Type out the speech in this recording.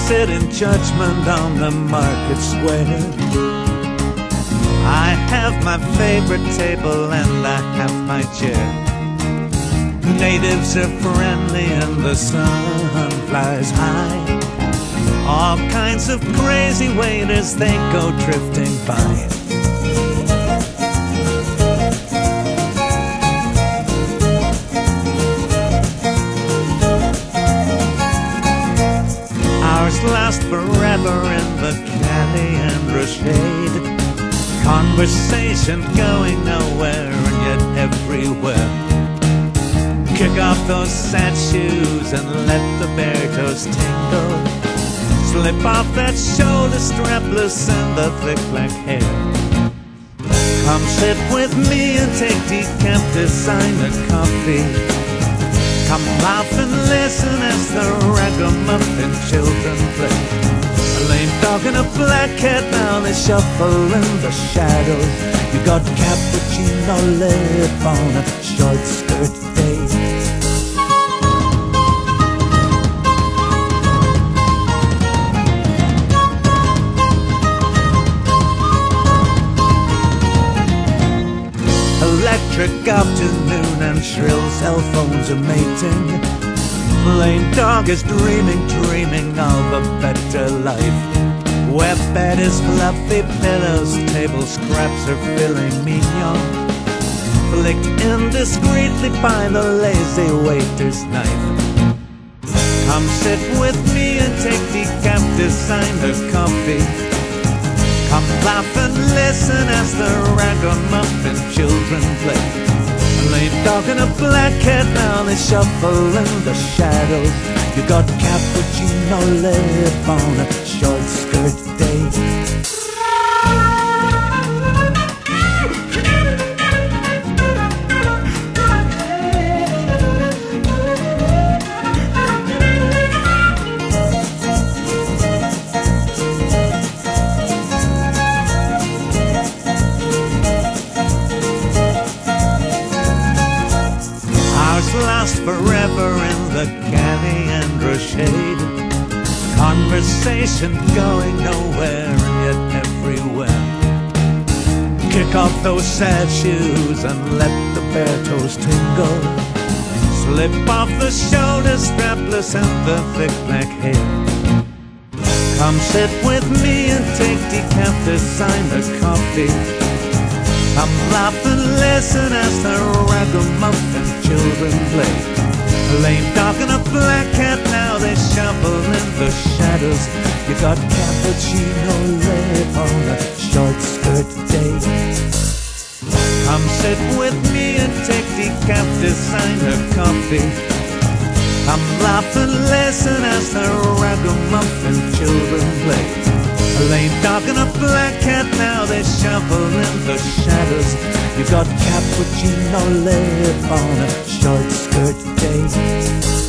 sit in judgment on the market square. I have my favorite table and I have my chair. Natives are friendly and the sun flies high. All kinds of crazy waiters, they go drifting by. Hours last forever in the Caliandra shade. Conversation going nowhere and yet everywhere. Kick off those sad shoes and let the bare toes tingle. Slip off that shoulder strap, loosen the thick black hair. Come sit with me and take decaf designer coffee. Come laugh and listen as the ragamuffin children play. A lame dog and a black cat, now they shuffle in the shadows. You got cappuccino lip on a short skirt day. Electric afternoon and shrill cell phones are mating. Lame dog is dreaming of a better life, where bed is fluffy pillows, table scraps are filling mignon, flicked indiscreetly by the lazy waiter's knife. Come sit with me and take decaf designer coffee. Come laugh and listen as the ragamuffin children play. A lame dog and a black cat, now they shuffle in the shadows. You got cappuccino lip on a short skirt day. Last forever in the Caliandra shade. Conversation going nowhere and yet everywhere. Kick off those sad shoes and let the bare toes tingle. Slip off the shoulder strap, loosen the thick black hair. Come sit with me and take decaf designer coffee. Come laugh and listen as the ragamuffin children play. A lame dog and a black cat, now they shuffle in the shadows. You got cappuccino lip on a short skirt day. Come sit with me and take decaf designer coffee. Come laugh and listen as the ragamuffin children play. A lame dog and a black cat, now they shuffle in the shadows. You got cappuccino lip on a short skirt day.